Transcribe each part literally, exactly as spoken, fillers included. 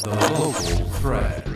The Local Thread.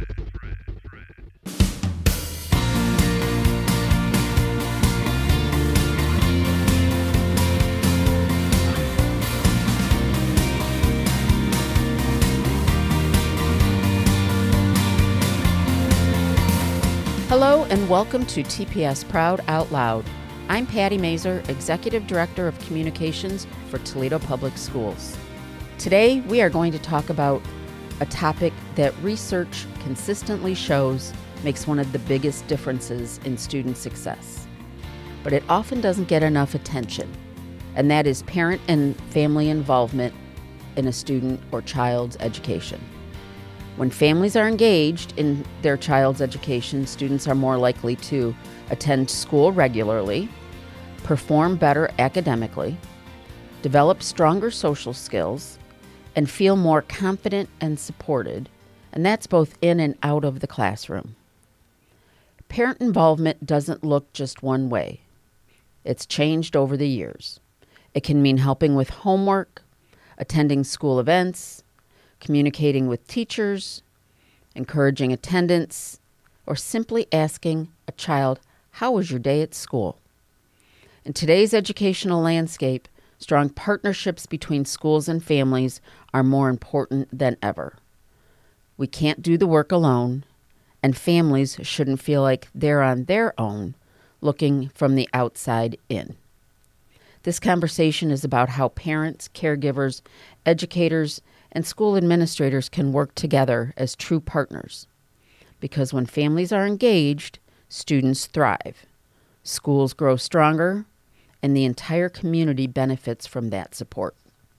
Hello and welcome to T P S Proud Out Loud. I'm Patty Mazer, Executive Director of Communications for Toledo Public Schools. Today we are going to talk about a topic that research consistently shows makes one of the biggest differences in student success. But it often doesn't get enough attention, and that is parent and family involvement in a student or child's education. When families are engaged in their child's education, students are more likely to attend school regularly, perform better academically, develop stronger social skills, and feel more confident and supported, and that's both in and out of the classroom. Parent involvement doesn't look just one way. It's changed over the years. It can mean helping with homework, attending school events, communicating with teachers, encouraging attendance, or simply asking a child, "How was your day at school?" In today's educational landscape, strong partnerships between schools and families are more important than ever. We can't do the work alone, and families shouldn't feel like they're on their own, looking from the outside in. This conversation is about how parents, caregivers, educators, and school administrators can work together as true partners. Because when families are engaged, students thrive, schools grow stronger, and the entire community benefits from that support.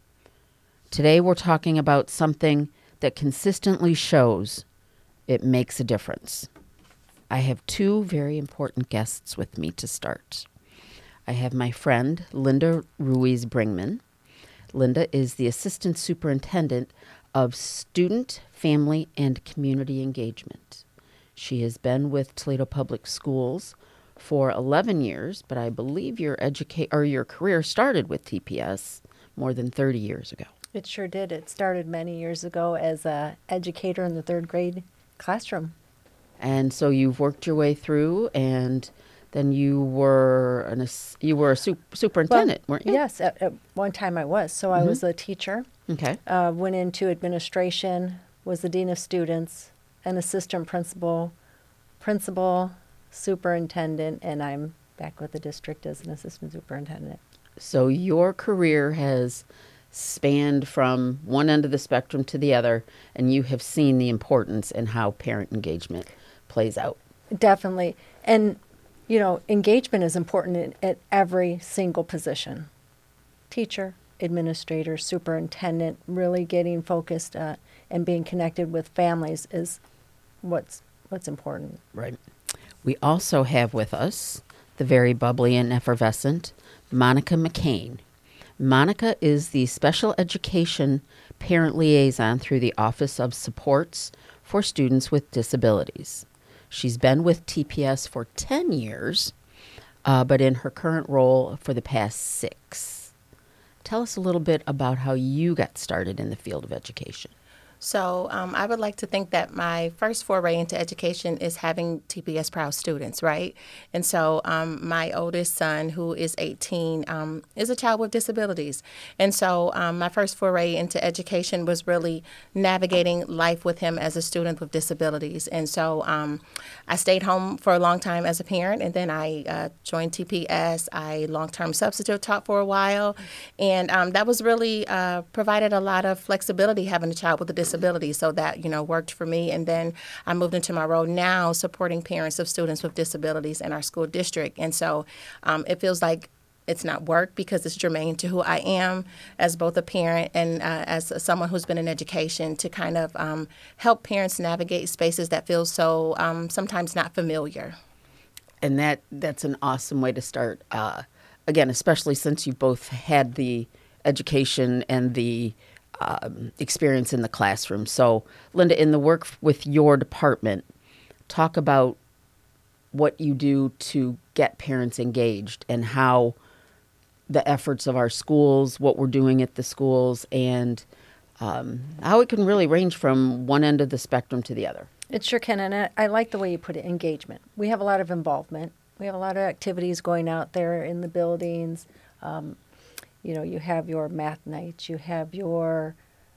Today we're talking about something that consistently shows it makes a difference. I have two very important guests with me to start. I have my friend, Linda Ruiz Bringman. Linda is the Assistant Superintendent of Student, Family, and Community Engagement. She has been with Toledo Public Schools for eleven years, but I believe your educa- or your career started with T P S more than thirty years ago. It sure did. It started many years ago as an educator in the third grade classroom. And so you've worked your way through, and then you were an ass- you were a su- superintendent, Well, weren't you? Yes, at, at one time I was. So I was a teacher, Okay. uh, went into administration, was the dean of students, an assistant principal, principal, superintendent, and I'm back with the district as an assistant superintendent. So your career has spanned from one end of the spectrum to the other, and you have seen the importance in how parent engagement plays out. Definitely. And, you know, engagement is important in, at every single position. Teacher, administrator, superintendent, really getting focused uh, and being connected with families is what's what's important. Right. We also have with us the very bubbly and effervescent Monica McCain. Monica is the Special Education Parent Liaison through the Office of Supports for Students with Disabilities. She's been with T P S for ten years, uh, but in her current role for the past six. Tell us a little bit about how you got started in the field of education. So um, I would like to think that my first foray into education is having T P S Proud students, right? And so um, my oldest son, who is eighteen, um, is a child with disabilities. And so um, my first foray into education was really navigating life with him as a student with disabilities. And so um, I stayed home for a long time as a parent, and then I uh, joined T P S. I long-term substitute taught for a while, and um, that was really uh, provided a lot of flexibility having a child with a disability. Disability, so that, you know, worked for me. And then I moved into my role now supporting parents of students with disabilities in our school district. And so um, it feels like it's not work because it's germane to who I am as both a parent and uh, as someone who's been in education, to kind of um, help parents navigate spaces that feel so um, sometimes not familiar. And that that's an awesome way to start. Uh, again, especially since you both had the education and the Um, experience in the classroom. So, Linda, in the work with your department, talk about what you do to get parents engaged and how the efforts of our schools, what we're doing at the schools, and um, how it can really range from one end of the spectrum to the other. It sure can, and I, I like the way you put it, engagement. We have a lot of involvement. We have a lot of activities going out there in the buildings. Um, you know, you have your math nights, you have your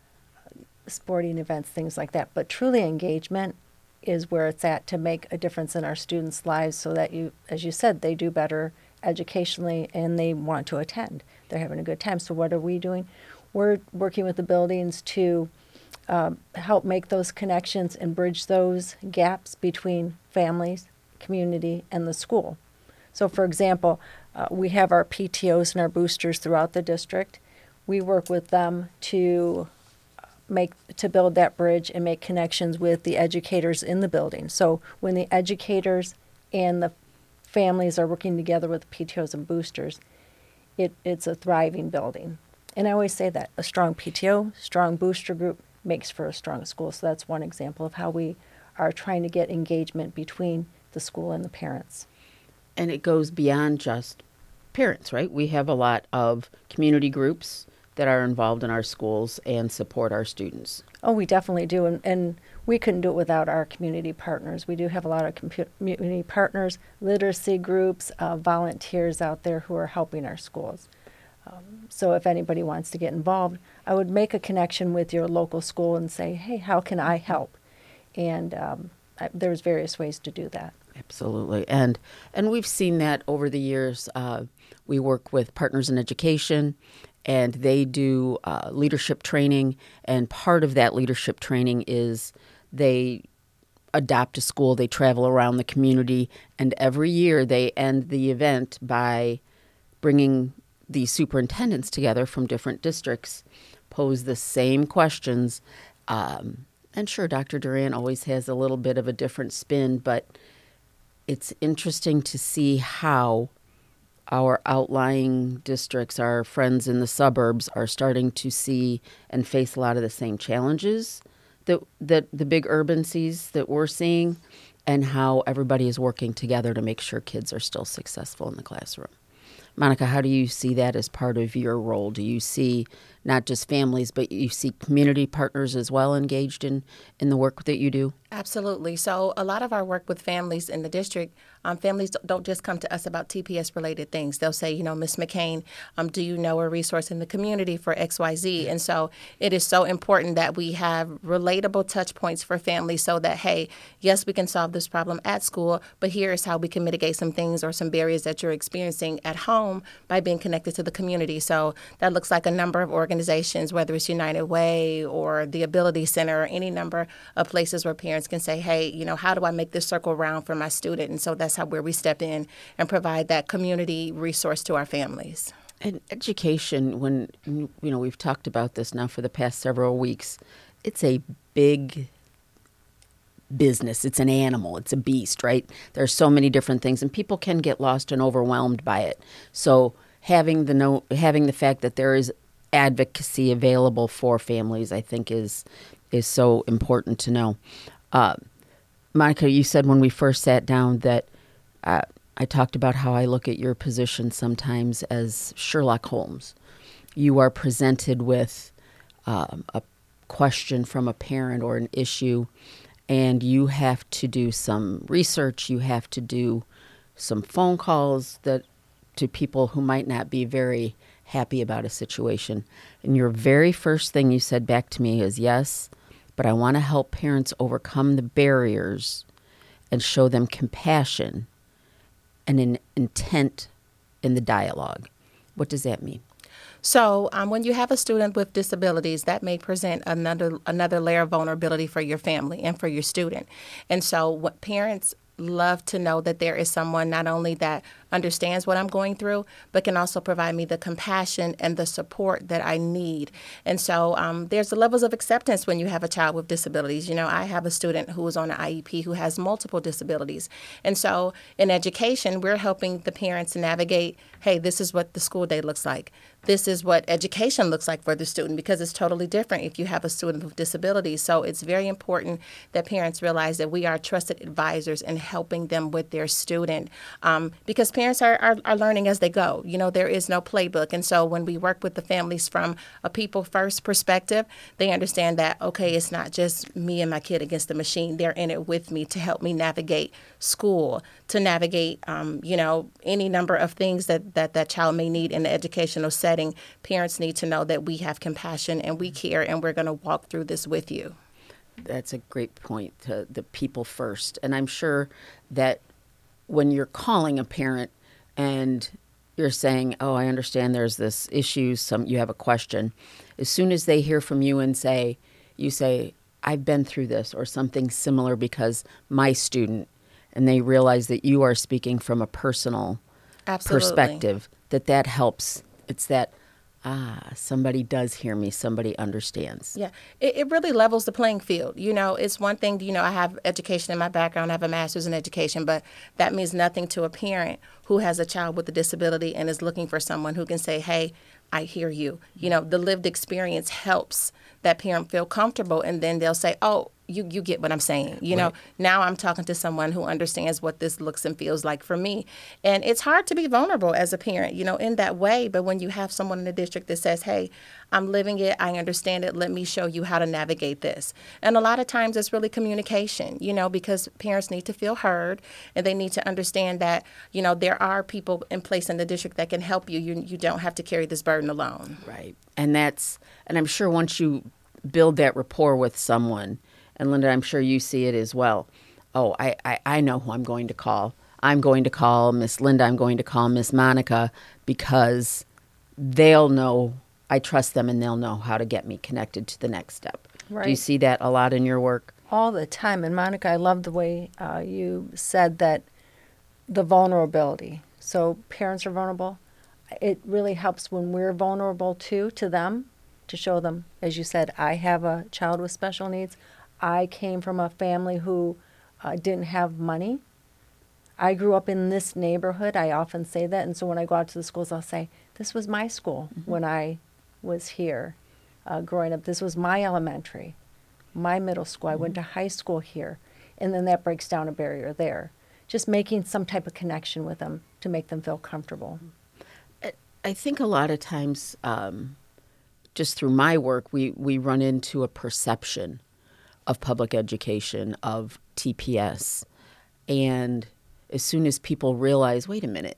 sporting events, things like that. But truly engagement is where it's at to make a difference in our students' lives so that you, as you said, they do better educationally and they want to attend. They're having a good time. So what are we doing? We're working with the buildings to um, help make those connections and bridge those gaps between families, community, and the school. So for example, uh, we have our P T Os and our boosters throughout the district. We work with them to make to build that bridge and make connections with the educators in the building. So when the educators and the families are working together with the P T Os and boosters, it, it's a thriving building. And I always say that a strong P T O, strong booster group makes for a strong school. So that's one example of how we are trying to get engagement between the school and the parents. And it goes beyond just parents, right? We have a lot of community groups that are involved in our schools and support our students. Oh, we definitely do. And, and we couldn't do it without our community partners. We do have a lot of compu- community partners, literacy groups, uh, volunteers out there who are helping our schools. Um, so if anybody wants to get involved, I would make a connection with your local school and say, hey, how can I help? And um, I, there's various ways to do that. Absolutely. And and we've seen that over the years. Uh, we work with Partners in Education, and they do uh, leadership training. And part of that leadership training is they adopt a school, they travel around the community, and every year they end the event by bringing the superintendents together from different districts, pose the same questions. Um, and sure, Doctor Duran always has a little bit of a different spin, but it's interesting to see how our outlying districts, our friends in the suburbs, are starting to see and face a lot of the same challenges that, that the big urban sees that we're seeing, and how everybody is working together to make sure kids are still successful in the classroom. Monica, how do you see that as part of your role? Do you see not just families, but you see community partners as well engaged in, in the work that you do? Absolutely. So a lot of our work with families in the district, um, families don't just come to us about T P S-related things. They'll say, you know, Miz McCain, um, do you know a resource in the community for X Y Z? And so it is so important that we have relatable touch points for families so that, hey, yes, we can solve this problem at school, but here is how we can mitigate some things or some barriers that you're experiencing at home by being connected to the community. So that looks like a number of organizations, whether it's United Way or the Ability Center or any number of places where parents can say, hey, you know, how do I make this circle round for my student? And so that's how where we step in and provide that community resource to our families. And education, when, you know, we've talked about this now for the past several weeks, it's a big business. It's an animal. It's a beast, right? There's so many different things, and people can get lost and overwhelmed by it. So having the no, having the fact that there is advocacy available for families, I think is is so important to know. Uh, Monica, you said when we first sat down that uh, I talked about how I look at your position sometimes as Sherlock Holmes. You are presented with um, a question from a parent or an issue, and you have to do some research. You have to do some phone calls that to people who might not be very happy about a situation. And your very first thing you said back to me is, yes, but I want to help parents overcome the barriers and show them compassion and an intent in the dialogue. What does that mean? So um, when you have a student with disabilities, that may present another another layer of vulnerability for your family and for your student. And so what parents love to know that there is someone not only that understands what I'm going through, but can also provide me the compassion and the support that I need. And so um, there's the levels of acceptance when you have a child with disabilities. You know, I have a student who is on an I E P who has multiple disabilities. And so in education, we're helping the parents navigate, hey, this is what the school day looks like. this is what education looks like for the student, because it's totally different if you have a student with disabilities. So it's very important that parents realize that we are trusted advisors in helping them with their student, um, because parents are, are, are learning as they go. You know, there is no playbook. And so when we work with the families from a people first perspective, they understand that, okay, it's not just me and my kid against the machine. They're in it with me to help me navigate school, to navigate, um, you know, any number of things that, that that child may need in the educational setting. Parents need to know that we have compassion and we care, and we're going to walk through this with you. That's a great point, to the people first. And I'm sure that when you're calling a parent and you're saying, oh, I understand there's this issue, some you have a question, as soon as they hear from you and say, you say, I've been through this or something similar because my student, and they realize that you are speaking from a personal Absolutely. perspective, that that helps. It's that, ah, somebody does hear me, somebody understands. Yeah, it, it really levels the playing field. You know, it's one thing, you know, I have education in my background, I have a master's in education, but that means nothing to a parent who has a child with a disability and is looking for someone who can say, hey, I hear you. You know, the lived experience helps that parent feel comfortable, and then they'll say, oh, you you get what I'm saying. You know, Right. now I'm talking to someone who understands what this looks and feels like for me. And it's hard to be vulnerable as a parent, you know, in that way. But when you have someone in the district that says, hey, I'm living it, I understand it, let me show you how to navigate this. And a lot of times it's really communication, you know, because parents need to feel heard, and they need to understand that, you know, there are people in place in the district that can help you. You, you don't have to carry this burden alone. Right. And that's, and I'm sure once you build that rapport with someone, and Linda, I'm sure you see it as well. Oh, I, I, I know who I'm going to call. I'm going to call Miss Linda. I'm going to call Miss Monica, because they'll know, I trust them, and they'll know how to get me connected to the next step. Do you Right. see that a lot in your work? All the time. And Monica, I love the way uh, you said that the vulnerability. So parents are vulnerable. It really helps when we're vulnerable too to them, to show them, as you said, I have a child with special needs. I came from a family who uh, didn't have money. I grew up in this neighborhood. I often say that. And so when I go out to the schools, I'll say, this was my school when I was here uh, growing up. This was my elementary, my middle school. I went to high school here. And then that breaks down a barrier there. Just making some type of connection with them to make them feel comfortable. I think a lot of times, um, just through my work, we, we run into a perception of public education, of T P S. And as soon as people realize, wait a minute,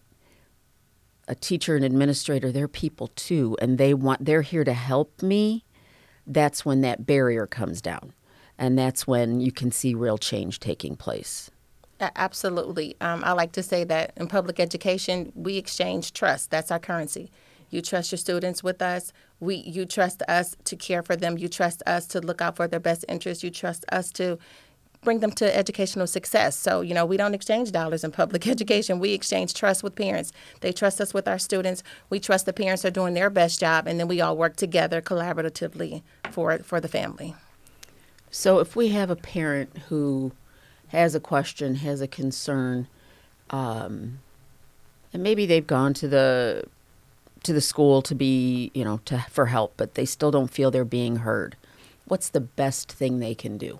a teacher and administrator, they're people too, and they want, they're here to help me, that's when that barrier comes down. And that's when you can see real change taking place. A- Absolutely. Um, I like to say that in public education, we exchange trust. That's our currency. You trust your students with us. We, you trust us to care for them. You trust us to look out for their best interests. You trust us to bring them to educational success. So, you know, we don't exchange dollars in public education. We exchange trust with parents. They trust us with our students. We trust the parents are doing their best job, and then we all work together collaboratively for for the family. So if we have a parent who has a question, has a concern, um, and maybe they've gone to the to the school to be, you know, to for help, but they still don't feel they're being heard, what's the best thing they can do?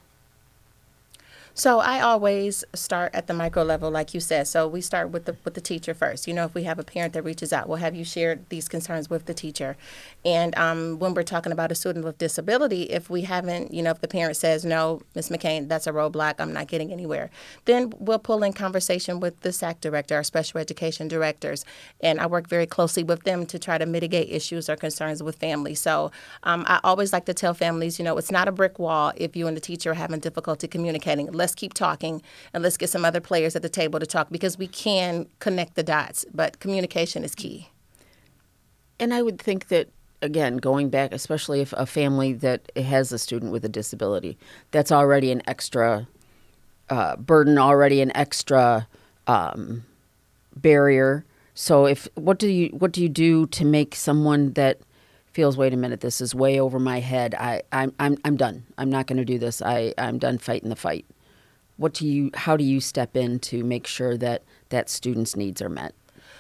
So I always start at the micro level, like you said. So we start with the with the teacher first. You know, if we have a parent that reaches out, we'll have you share these concerns with the teacher. And um, when we're talking about a student with disability, if we haven't, you know, if the parent says, no, Miz McCain, that's a roadblock, I'm not getting anywhere, then we'll pull in conversation with the S A C director, our special education directors. And I work very closely with them to try to mitigate issues or concerns with families. So um, I always like to tell families, you know, it's not a brick wall if you and the teacher are having difficulty communicating. Let's keep talking, and let's get some other players at the table to talk, because we can connect the dots, but communication is key. And I would think that, again, going back, especially if a family that has a student with a disability, that's already an extra uh, burden, already an extra um, barrier. So if what do you what do you do to make someone that feels, wait a minute, this is way over my head, I, I'm I'm I'm done. I'm not going to do this. I, I'm done fighting the fight. What do you how do you step in to make sure that that student's needs are met?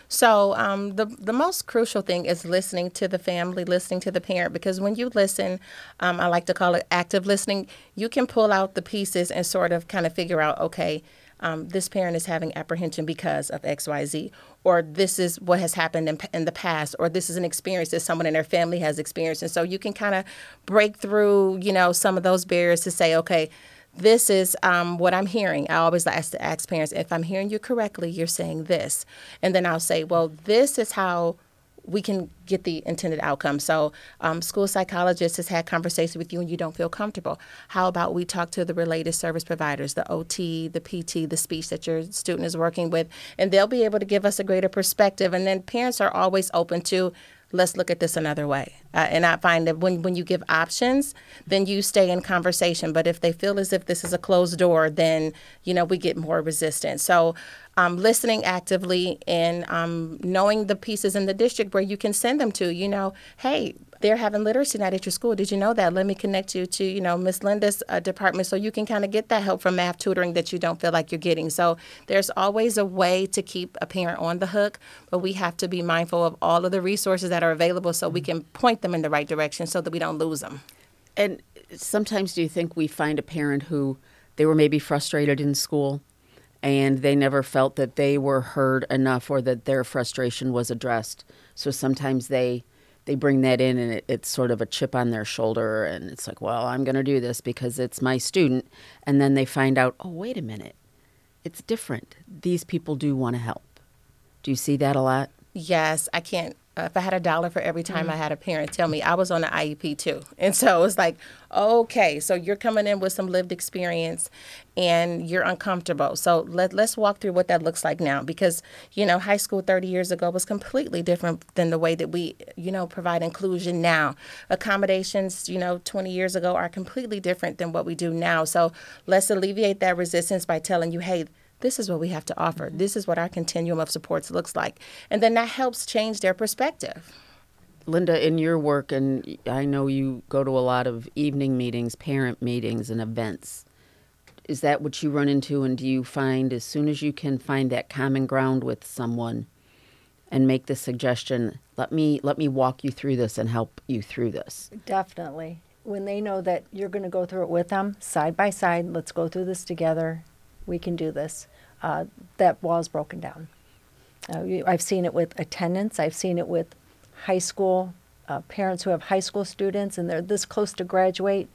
So um, the the most crucial thing is listening to the family, listening to the parent, because when you listen, um, I like to call it active listening, you can pull out the pieces and sort of kind of figure out, okay, um, this parent is having apprehension because of X, Y, Z, or this is what has happened in, in the past, or this is an experience that someone in their family has experienced. And so you can kind of break through, you know, some of those barriers to say, okay, this is um, what I'm hearing. I always like to ask parents, if I'm hearing you correctly, you're saying this. And then I'll say, well, this is how we can get the intended outcome. So um, school psychologist has had conversations with you and you don't feel comfortable. How about we talk to the related service providers, the O T, the P T, the speech that your student is working with, and they'll be able to give us a greater perspective. And then parents are always open to, let's look at this another way. Uh, and I find that when, when you give options, then you stay in conversation. But if they feel as if this is a closed door, then, you know, we get more resistance. So um, listening actively and um, knowing the pieces in the district where you can send them to, you know, hey, they're having literacy night at your school. Did you know that? Let me connect you to, you know, Miss Linda's uh, department so you can kind of get that help from math tutoring that you don't feel like you're getting. So there's always a way to keep a parent on the hook, but we have to be mindful of all of the resources that are available so we can point them in the right direction so that we don't lose them. And sometimes do you think we find a parent who they were maybe frustrated in school and they never felt that they were heard enough or that their frustration was addressed? So sometimes they they bring that in and it, it's sort of a chip on their shoulder and it's like, well, I'm going to do this because it's my student. And then they find out, oh, wait a minute, it's different. These people do want to help. Do you see that a lot? Yes, I can't. Uh, if I had a dollar for every time mm. I had a parent tell me I was on the I E P too. And so it was like, okay, so you're coming in with some lived experience and you're uncomfortable. So let, let's walk through what that looks like now, because, you know, high school thirty years ago was completely different than the way that we, you know, provide inclusion now. Accommodations, you know, twenty years ago are completely different than what we do now. So let's alleviate that resistance by telling you, hey, this is what we have to offer. This is what our continuum of supports looks like. And then that helps change their perspective. Linda, in your work, and I know you go to a lot of evening meetings, parent meetings, and events. Is that what you run into? And do you find as soon as you can find that common ground with someone and make the suggestion, let me let me walk you through this and help you through this? Definitely. When they know that you're going to go through it with them, side by side, let's go through this together. We can do this. Uh, that wall is broken down. Uh, I've seen it with attendance. I've seen it with high school uh, parents who have high school students and they're this close to graduate,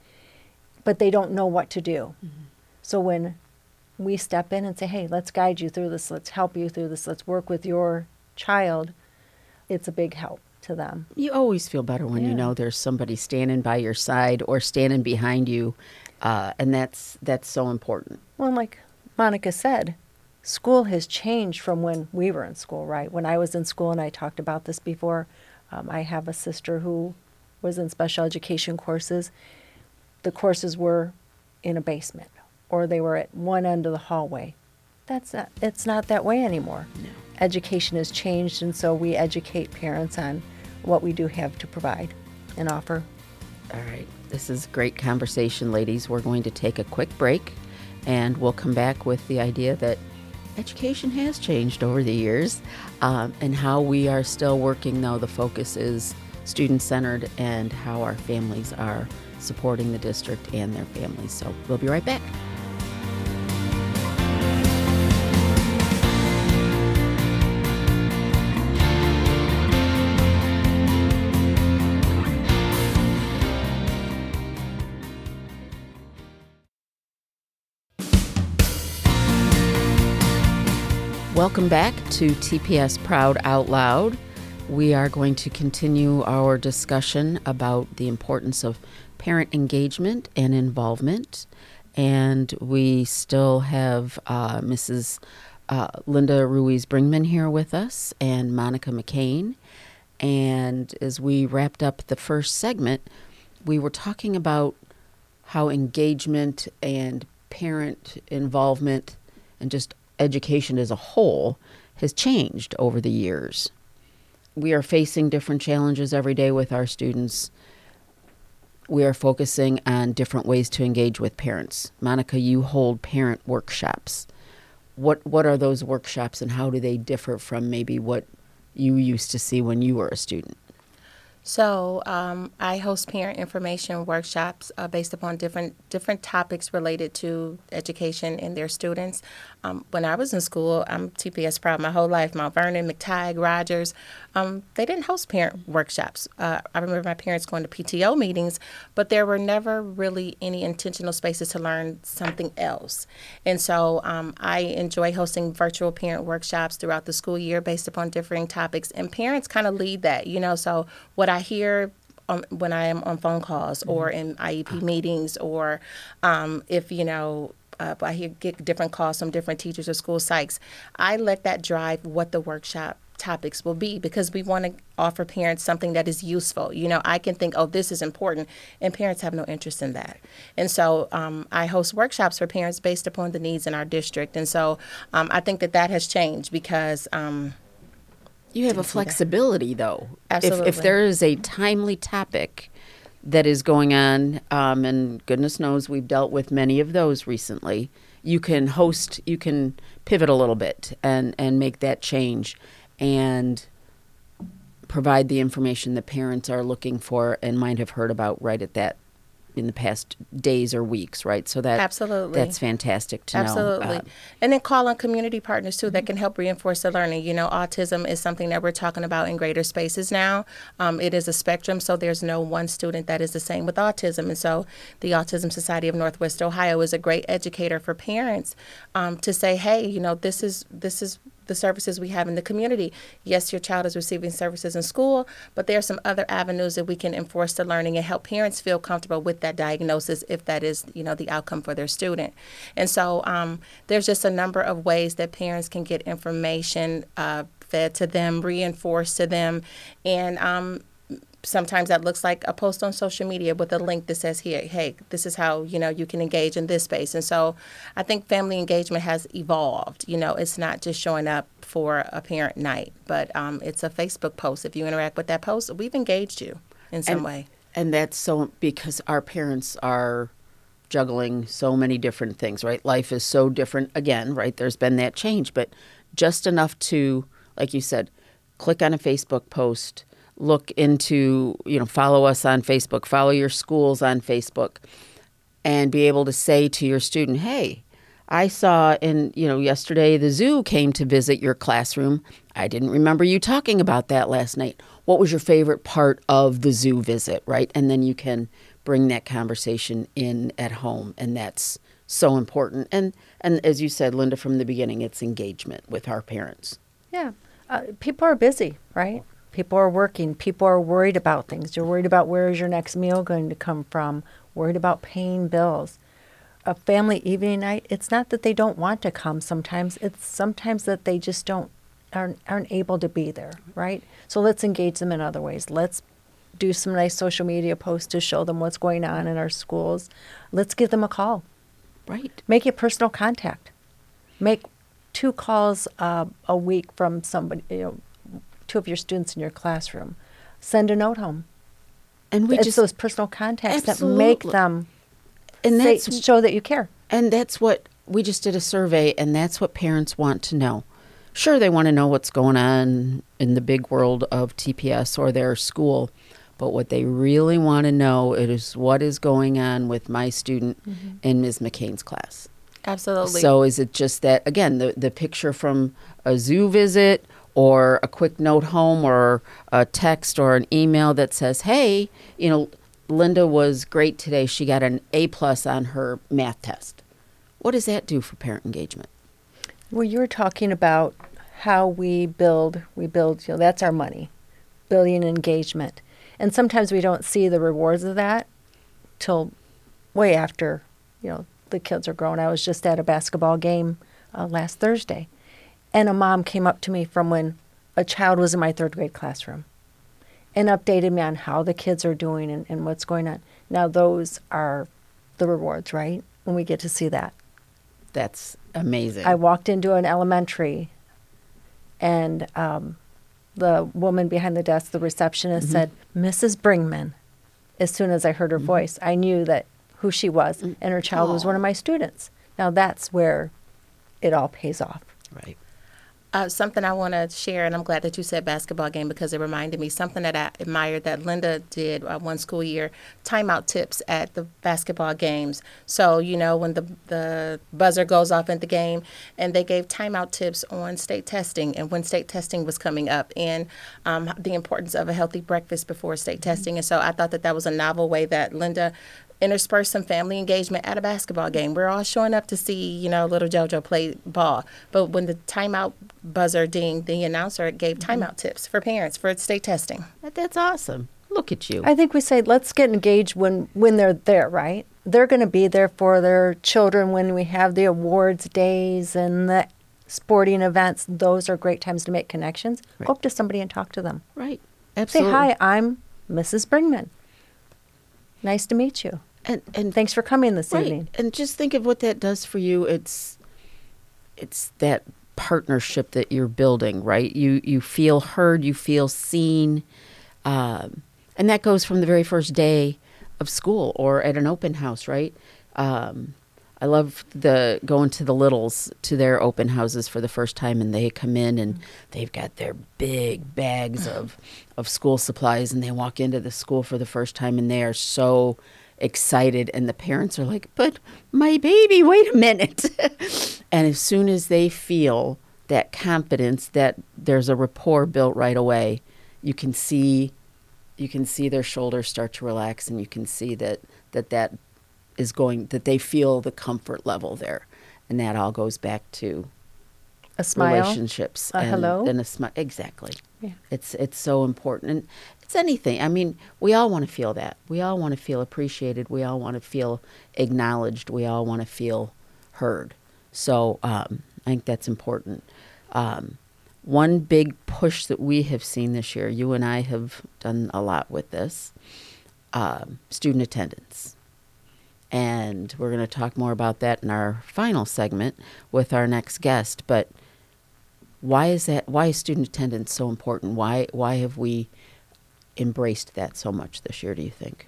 but they don't know what to do. Mm-hmm. So when we step in and say, hey, let's guide you through this, let's help you through this, let's work with your child, it's a big help to them. You always feel better when yeah. you know there's somebody standing by your side or standing behind you, uh, and that's that's so important. Well, like Monica said, school has changed from when we were in school, right? When I was in school, and I talked about this before, um, I have a sister who was in special education courses. The courses were in a basement, or they were at one end of the hallway. That's not, it's not that way anymore. No. Education has changed, and so we educate parents on what we do have to provide and offer. All right. This is great conversation, ladies. We're going to take a quick break, and we'll come back with the idea that education has changed over the years, um, and how we are still working, though the focus is student-centered, and how our families are supporting the district and their families. So we'll be right back. Welcome back to T P S Proud Out Loud. We are going to continue our discussion about the importance of parent engagement and involvement. And we still have uh, Missus Uh, Linda Ruiz-Bringman here with us and Monica McCain. And as we wrapped up the first segment, we were talking about how engagement and parent involvement and just education as a whole has changed over the years. We are facing different challenges every day with our students. We are focusing on different ways to engage with parents. Monica, you hold parent workshops. What what are those workshops and how do they differ from maybe what you used to see when you were a student? So um, I host parent information workshops uh, based upon different different topics related to education and their students. Um, when I was in school, I'm T P S proud my whole life. Mount Vernon, McTighe, Rogers, um, they didn't host parent workshops. Uh, I remember my parents going to P T O meetings, but there were never really any intentional spaces to learn something else. And so um, I enjoy hosting virtual parent workshops throughout the school year based upon differing topics. And parents kind of lead that, you know, so what I hear on, when I am on phone calls or in I E P meetings, or um, if, you know, uh, I hear get different calls from different teachers or school psychs, I let that drive what the workshop topics will be, because we want to offer parents something that is useful. You know, I can think, oh, this is important, and parents have no interest in that. And so um, I host workshops for parents based upon the needs in our district. And so um, I think that that has changed because um, you have a flexibility, though. Absolutely. If, if there is a timely topic that is going on, um, and goodness knows we've dealt with many of those recently, you can host, you can pivot a little bit and, and make that change and provide the information that parents are looking for and might have heard about right at that in the past days or weeks, right? So that Absolutely. that's fantastic to Absolutely. know. Uh, and then call on community partners, too, that can help reinforce the learning. You know, autism is something that we're talking about in greater spaces now. Um, it is a spectrum, so there's no one student that is the same with autism. And so the Autism Society of Northwest Ohio is a great educator for parents um, to say, hey, you know, this is this is the services we have in the community. Yes, your child is receiving services in school, but there are some other avenues that we can enforce the learning and help parents feel comfortable with that diagnosis if that is, you know, the outcome for their student. And so um, there's just a number of ways that parents can get information uh, fed to them, reinforced to them, and um, sometimes that looks like a post on social media with a link that says, here, hey, this is how, you know, you can engage in this space. And so I think family engagement has evolved. You know, it's not just showing up for a parent night, but um, it's a Facebook post. If you interact with that post, we've engaged you in some and, way. And that's so because our parents are juggling so many different things, right? Life is so different again, right? There's been that change, but just enough to, like you said, click on a Facebook post, look into, you know, follow us on Facebook, follow your schools on Facebook, and be able to say to your student, hey, I saw in, you know, yesterday the zoo came to visit your classroom. I didn't remember you talking about that last night. What was your favorite part of the zoo visit, right? And then you can bring that conversation in at home, and that's so important. And, and as you said, Linda, from the beginning, it's engagement with our parents. Yeah. Uh, people are busy, right? People are working. People are worried about things. You're worried about where is your next meal going to come from, worried about paying bills. A family evening night, it's not that they don't want to come sometimes. It's sometimes that they just don't, aren't, aren't able to be there, right? So let's engage them in other ways. Let's do some nice social media posts to show them what's going on in our schools. Let's give them a call. Right. Make it personal contact. Make two calls uh, a week from somebody, you know, two of your students in your classroom. Send a note home. And we it's just those personal contacts absolutely. that make them and say, that's, show that you care. And that's what we just did a survey, and that's what parents want to know. Sure, they want to know what's going on in the big world of T P S or their school, but what they really want to know is what is going on with my student mm-hmm. in Miz McCain's class. Absolutely. So is it just that, again, the, the picture from a zoo visit or a quick note home or a text or an email that says, hey, you know, Linda was great today. She got an A plus on her math test. What does that do for parent engagement? Well, you were talking about how we build, we build, you know, that's our money, building engagement. And sometimes we don't see the rewards of that till way after, you know, the kids are grown. I was just at a basketball game uh, last Thursday, and a mom came up to me from when a child was in my third grade classroom and updated me on how the kids are doing and, and what's going on. Now, those are the rewards, right? When we get to see that. That's amazing. I walked into an elementary, and um, the woman behind the desk, the receptionist, mm-hmm. said, Missus Bringman. As soon as I heard her mm-hmm. voice, I knew that who she was, mm-hmm. and her child Aww. was one of my students. Now, that's where it all pays off. Right. Uh, something I want to share, and I'm glad that you said basketball game because it reminded me something that I admired that Linda did uh, one school year, timeout tips at the basketball games. So, you know, when the the buzzer goes off in the game, and they gave timeout tips on state testing and when state testing was coming up and um, the importance of a healthy breakfast before state mm-hmm. testing. And so I thought that that was a novel way that Linda intersperse some family engagement at a basketball game. We're all showing up to see, you know, little JoJo play ball. But when the timeout buzzer dinged, the announcer gave timeout mm-hmm. tips for parents for state testing. That's awesome. Look at you. I think we say let's get engaged when, when they're there, right? They're going to be there for their children when we have the awards days and the sporting events. Those are great times to make connections. Right. Go up to somebody and talk to them. Right. Absolutely. Say, hi, I'm Missus Bringman. Nice to meet you. And and thanks for coming this right. evening. And just think of what that does for you. It's it's that partnership that you're building, right? You you feel heard, you feel seen, um, and that goes from the very first day of school or at an open house, right? Um, I love the going to the littles to their open houses for the first time, and they come in and they've got their big bags of of school supplies, and they walk into the school for the first time, and they are so excited, and the parents are like, but my baby, wait a minute. And as soon as they feel that confidence, that there's a rapport built right away, you can see you can see their shoulders start to relax, and you can see that that, that is going, that they feel the comfort level there. And that all goes back to a smile, relationships. a and, hello. And a smile. Exactly. Yeah. It's it's so important. And it's anything. I mean, we all want to feel that. We all want to feel appreciated. We all want to feel acknowledged. We all want to feel heard. So um, I think that's important. Um, one big push that we have seen this year, you and I have done a lot with this, um, student attendance. And we're going to talk more about that in our final segment with our next guest. But why is that? Why is student attendance so important? Why why have we embraced that so much this year, do you think?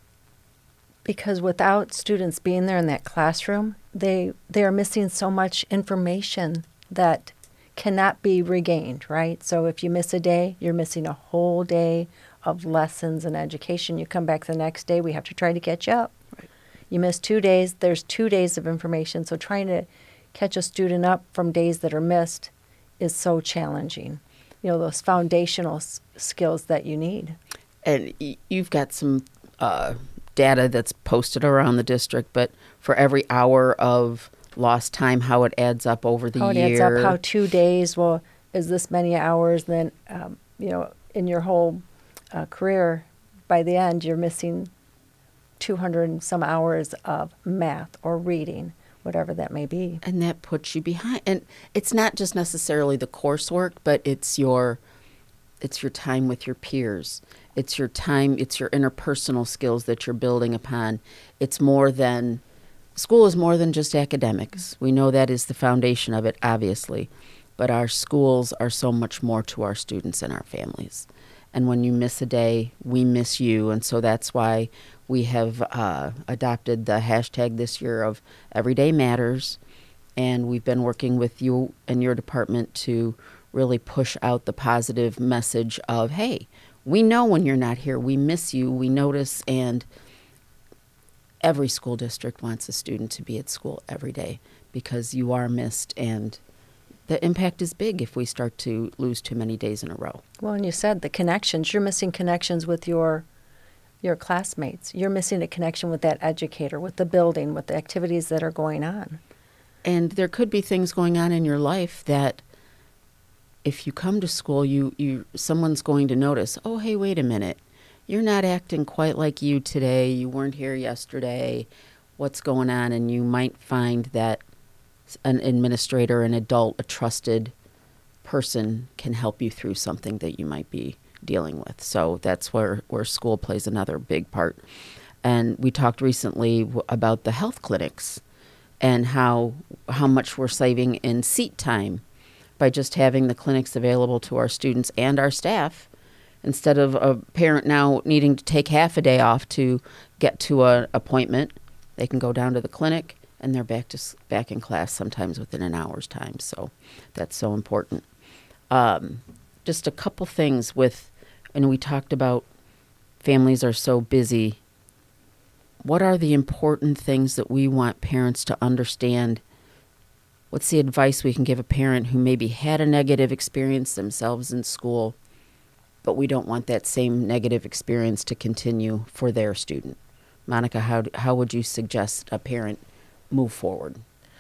Because without students being there in that classroom, they they are missing so much information that cannot be regained, right? So if you miss a day, you're missing a whole day of lessons and education. You come back the next day, we have to try to catch up. Right. You miss two days, there's two days of information. So trying to catch a student up from days that are missed is so challenging. You know, those foundational s- skills that you need. And y- you've got some uh, data that's posted around the district, but for every hour of lost time, how it adds up over the how it year. adds up, how two days, well, is this many hours, then, um, you know, in your whole uh, career, by the end, you're missing two hundred and some hours of math or reading, whatever that may be. And that puts you behind. And it's not just necessarily the coursework, but it's your it's your time with your peers. It's your time, it's your interpersonal skills that you're building upon. It's more than, school is more than just academics. We know that is the foundation of it, obviously. But our schools are so much more to our students and our families. And when you miss a day, we miss you. And so that's why we have uh, adopted the hashtag this year of Everyday Matters. And we've been working with you and your department to really push out the positive message of, hey, we know when you're not here. We miss you. We notice. And every school district wants a student to be at school every day because you are missed. And the impact is big if we start to lose too many days in a row. Well, and you said the connections. You're missing connections with your your classmates. You're missing a connection with that educator, with the building, with the activities that are going on. And there could be things going on in your life that if you come to school, you, you someone's going to notice, oh, hey, wait a minute. You're not acting quite like you today. You weren't here yesterday. What's going on? And you might find that an administrator, an adult, a trusted person can help you through something that you might be dealing with. So that's where, where school plays another big part. And we talked recently w- about the health clinics and how how much we're saving in seat time by just having the clinics available to our students and our staff. Instead of a parent now needing to take half a day off to get to an appointment, they can go down to the clinic and they're back to s- back in class sometimes within an hour's time. So that's so important. Um, just a couple things with, and we talked about families are so busy. What are the important things that we want parents to understand? What's the advice we can give a parent who maybe had a negative experience themselves in school, but we don't want that same negative experience to continue for their student? Monica, how, how would you suggest a parent move forward?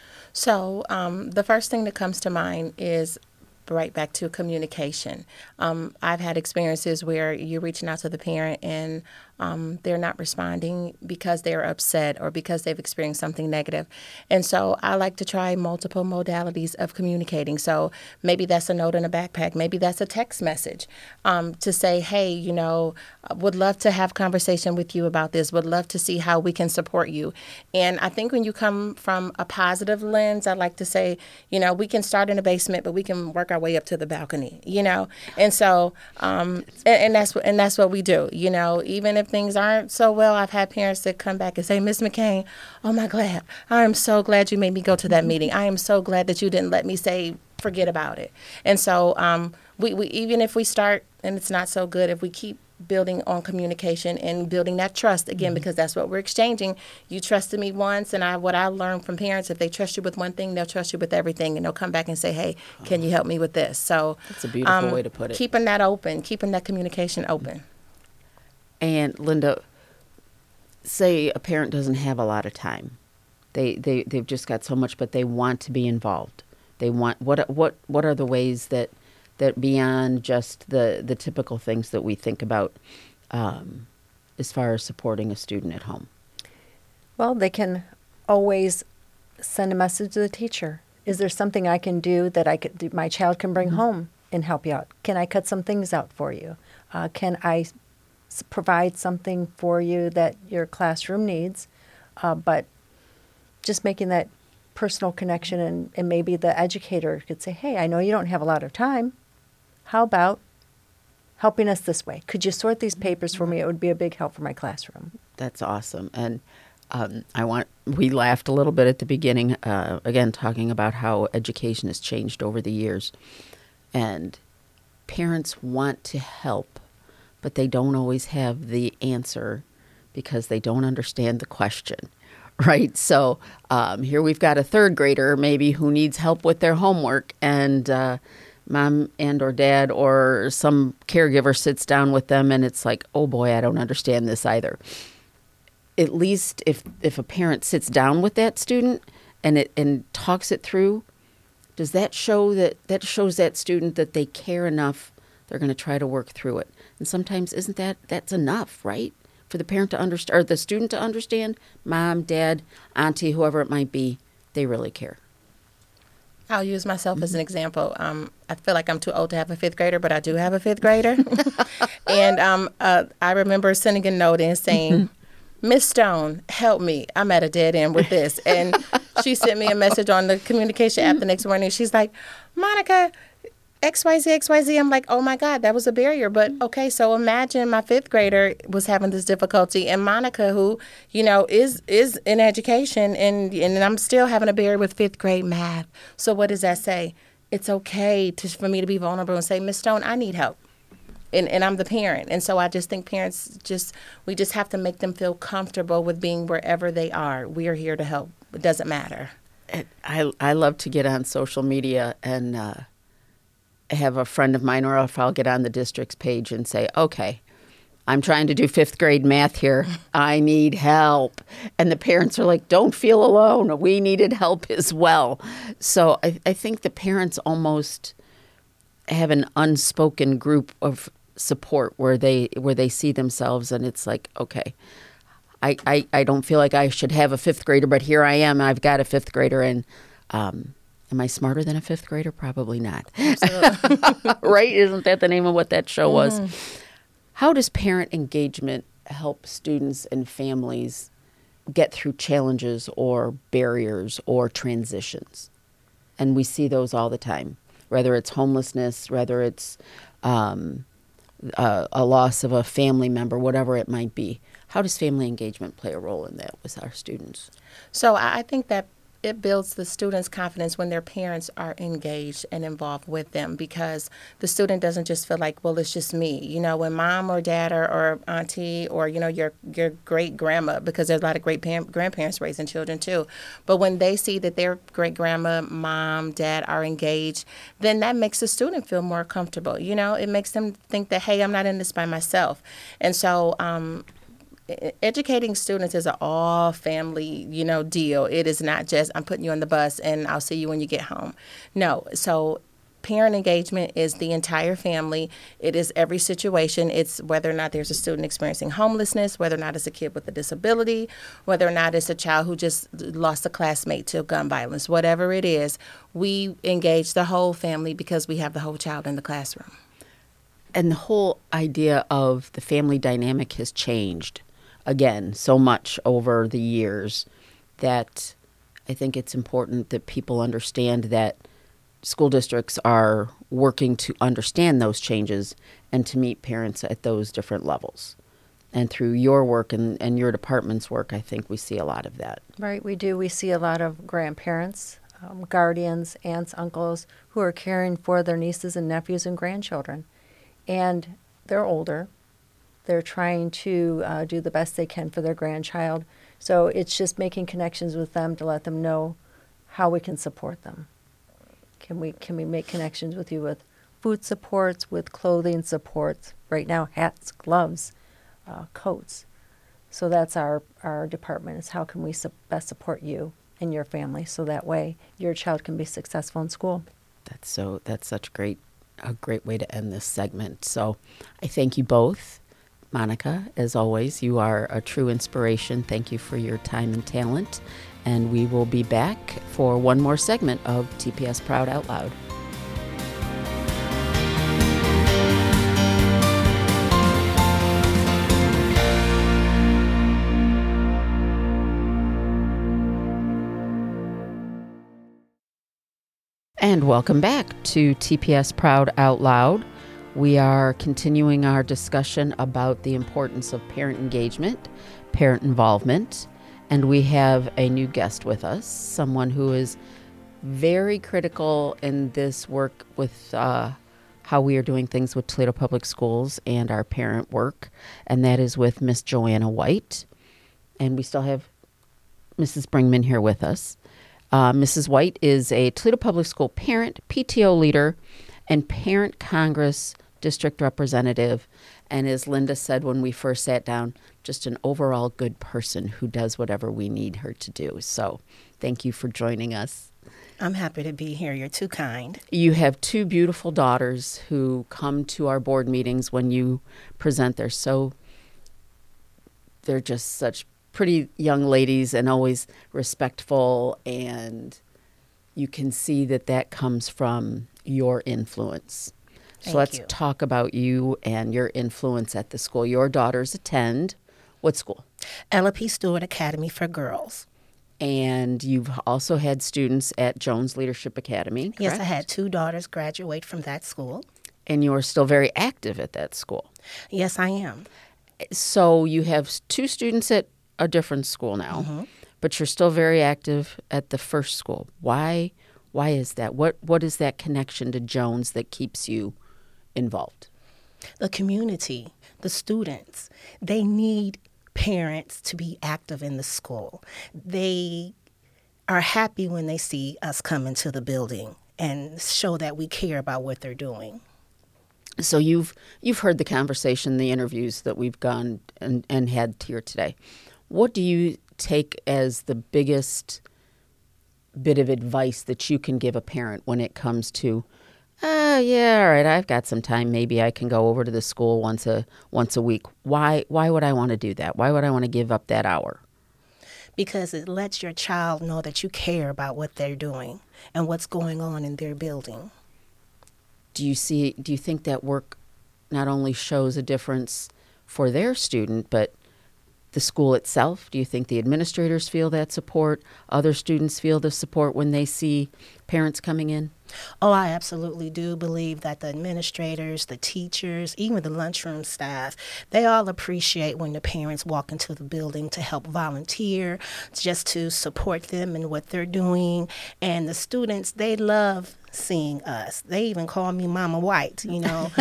So um, the first thing that comes to mind is right back to communication. Um, I've had experiences where you're reaching out to the parent and um, they're not responding because they're upset or because they've experienced something negative. And so I like to try multiple modalities of communicating. So maybe that's a note in a backpack. Maybe that's a text message um, to say, hey, you know, would love to have conversation with you about this. Would love to see how we can support you. And I think when you come from a positive lens, I like to say, you know, we can start in the basement, but we can work our way up to the balcony, you know? And so, um, and, and that's what, and that's what we do, you know, even if things aren't so well. I've had parents that come back and say, Miss McCain, oh my glad, I am so glad you made me go to that meeting. I am so glad that you didn't let me say, forget about it. And so, um, we, we, even if we start and it's not so good, if we keep building on communication and building that trust again, mm-hmm. because that's what we're exchanging. You trusted me once, and I what I learned from parents, if they trust you with one thing, they'll trust you with everything, and they'll come back and say, hey, can you help me with this? So that's a beautiful um, way to put it. Keeping that open, keeping that communication open. And Linda, say a parent doesn't have a lot of time. They they they've just got so much, but they want to be involved. They want what what what are the ways that that beyond just the, the typical things that we think about um, as far as supporting a student at home? Well, they can always send a message to the teacher. Is there something I can do that I could, my child can bring mm-hmm. home and help you out? Can I cut some things out for you? Uh, can I s- provide something for you that your classroom needs? Uh, but just making that personal connection, and, and maybe the educator could say, hey, I know you don't have a lot of time. How about helping us this way? Could you sort these papers for me? It would be a big help for my classroom. That's awesome. And um, I want, we laughed a little bit at the beginning, uh, again, talking about how education has changed over the years. And parents want to help, but they don't always have the answer because they don't understand the question. Right. So um, here we've got a third grader maybe who needs help with their homework, and uh, mom and or dad or some caregiver sits down with them and it's like, oh boy, I don't understand this either. At least if, if a parent sits down with that student and it and talks it through, does that show that that shows that student that they care enough, they're going to try to work through it? And sometimes isn't that that's enough, right? For the parent to understand, or the student to understand, mom, dad, auntie, whoever it might be, they really care. I'll use myself mm-hmm. as an example. Um, I feel like I'm too old to have a fifth grader, but I do have a fifth grader. and um, uh, I remember sending a note in saying, Miss Stone, help me. I'm at a dead end with this. And she sent me a message on the communication app the next morning. She's like, Monica, X Y Z, X Y Z. I'm like, oh my God, that was a barrier. But okay, so imagine my fifth grader was having this difficulty, and Monica, who, you know, is is in education, and and I'm still having a barrier with fifth grade math. So what does that say? It's okay to for me to be vulnerable and say, Miss Stone, I need help. And and I'm the parent. And so I just think parents just, we just have to make them feel comfortable with being wherever they are. We are here to help. It doesn't matter. I I love to get on social media and uh, have a friend of mine, or if I'll get on the district's page and say, okay, I'm trying to do fifth grade math here. I need help. And the parents are like, don't feel alone. We needed help as well. So I, I think the parents almost have an unspoken group of support where they where they see themselves, and it's like, okay, I, I, I don't feel like I should have a fifth grader, but here I am. I've got a fifth grader, and um, am I smarter than a fifth grader? Probably not. Right? Isn't that the name of what that show was? Mm. How does parent engagement help students and families get through challenges or barriers or transitions? And we see those all the time, whether it's homelessness, whether it's um, a, a loss of a family member, whatever it might be. How does family engagement play a role in that with our students? So I I think that it builds the students' confidence when their parents are engaged and involved with them, because the student doesn't just feel like, well, it's just me. You know, when mom or dad or, or auntie or, you know, your your great grandma, because there's a lot of great pa- grandparents raising children too. But when they see that their great grandma, mom, dad are engaged, then that makes the student feel more comfortable. You know, it makes them think that, hey, I'm not in this by myself. And so, um, educating students is an all family, you know, deal. It is not just I'm putting you on the bus and I'll see you when you get home. No. So parent engagement is the entire family. It is every situation. It's whether or not there's a student experiencing homelessness, whether or not it's a kid with a disability, whether or not it's a child who just lost a classmate to gun violence, whatever it is, we engage the whole family because we have the whole child in the classroom. And the whole idea of the family dynamic has changed, again, so much over the years that I think it's important that people understand that school districts are working to understand those changes and to meet parents at those different levels. And through your work and, and your department's work, I think we see a lot of that. Right, we do. We see a lot of grandparents, um, guardians, aunts, uncles who are caring for their nieces and nephews and grandchildren. And they're older. They're trying to uh, do the best they can for their grandchild. So it's just making connections with them to let them know how we can support them. Can we can we make connections with you with food supports, with clothing supports, right now hats, gloves, uh, coats. So that's our, our department, is how can we su- best support you and your family so that way your child can be successful in school. That's so that's such great a great way to end this segment. So I thank you both. Monica, as always, you are a true inspiration. Thank you for your time and talent. And we will be back for one more segment of T P S Proud Out Loud. And welcome back to T P S Proud Out Loud. We are continuing our discussion about the importance of parent engagement, parent involvement, and we have a new guest with us, someone who is very critical in this work with uh, how we are doing things with Toledo Public Schools and our parent work, and that is with Miss Joanna White. And we still have Missus Bringman here with us. Uh, Missus White is a Toledo Public School parent, P T O leader, and Parent Congress district representative, and as Linda said when we first sat down, just an overall good person who does whatever we need her to do. So thank you for joining us. I'm happy to be here. You're too kind. You have two beautiful daughters who come to our board meetings when you present. They're so, they're just such pretty young ladies and always respectful, and you can see that that comes from your influence. So Thank let's you. talk about you and your influence at the school. Your daughters attend what school? Ella P. Stewart Academy for Girls. And you've also had students at Jones Leadership Academy, correct? Yes, I had two daughters graduate from that school. And you're still very active at that school. Yes, I am. So you have two students at a different school now, Mm-hmm. but you're still very active at the first school. Why? Why is that? What What is that connection to Jones that keeps you involved? The community, the students, they need parents to be active in the school. They are happy when they see us come into the building and show that we care about what they're doing. So you've you've heard the conversation, the interviews that we've gone and, and had here today. What do you take as the biggest bit of advice that you can give a parent when it comes to, ah, yeah, all right, I've got some time. Maybe I can go over to the school once a once a week. Why why would I want to do that? Why would I want to give up that hour? Because it lets your child know that you care about what they're doing and what's going on in their building. Do you see? Do you think that work not only shows a difference for their student, but the school itself? Do you think the administrators feel that support? Other students feel the support when they see parents coming in? Oh, I absolutely do believe that the administrators, the teachers, even the lunchroom staff, they all appreciate when the parents walk into the building to help volunteer, just to support them in what they're doing. And the students, they love seeing us. They even call me Mama White, you know.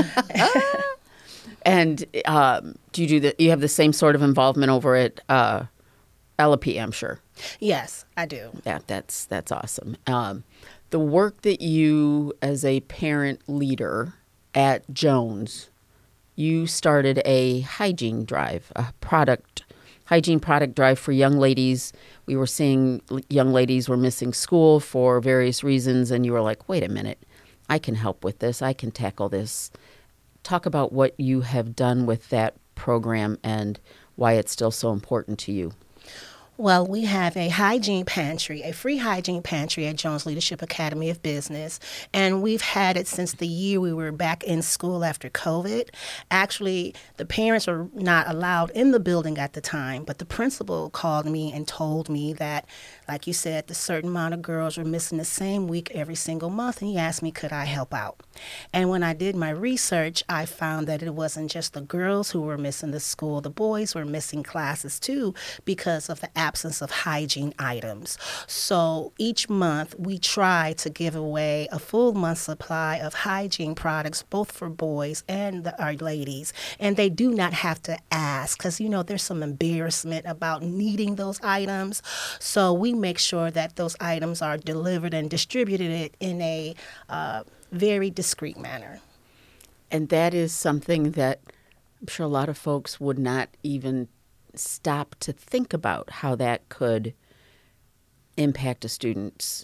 And um, do you do the, you have the same sort of involvement over at uh, L A P, I'm sure? Yes, I do. Yeah, that's that's awesome. Um, the work that you, as a parent leader at Jones, you started a hygiene drive, a product hygiene product drive for young ladies. We were seeing young ladies were missing school for various reasons, and you were like, wait a minute, I can help with this. I can tackle this. Talk about what you have done with that program and why it's still so important to you. Well, we have a hygiene pantry, a free hygiene pantry at Jones Leadership Academy of Business, and we've had it since the year we were back in school after COVID. Actually, the parents were not allowed in the building at the time, but the principal called me and told me that, like you said, the certain amount of girls were missing the same week every single month, and he asked me, could I help out? And when I did my research, I found that it wasn't just the girls who were missing the school, the boys were missing classes too because of the absence of hygiene items. So each month we try to give away a full month supply of hygiene products, both for boys and the, our ladies. And they do not have to ask because, you know, there's some embarrassment about needing those items. So we make sure that those items are delivered and distributed in a uh, very discreet manner. And that is something that I'm sure a lot of folks would not even stop to think about how that could impact a student's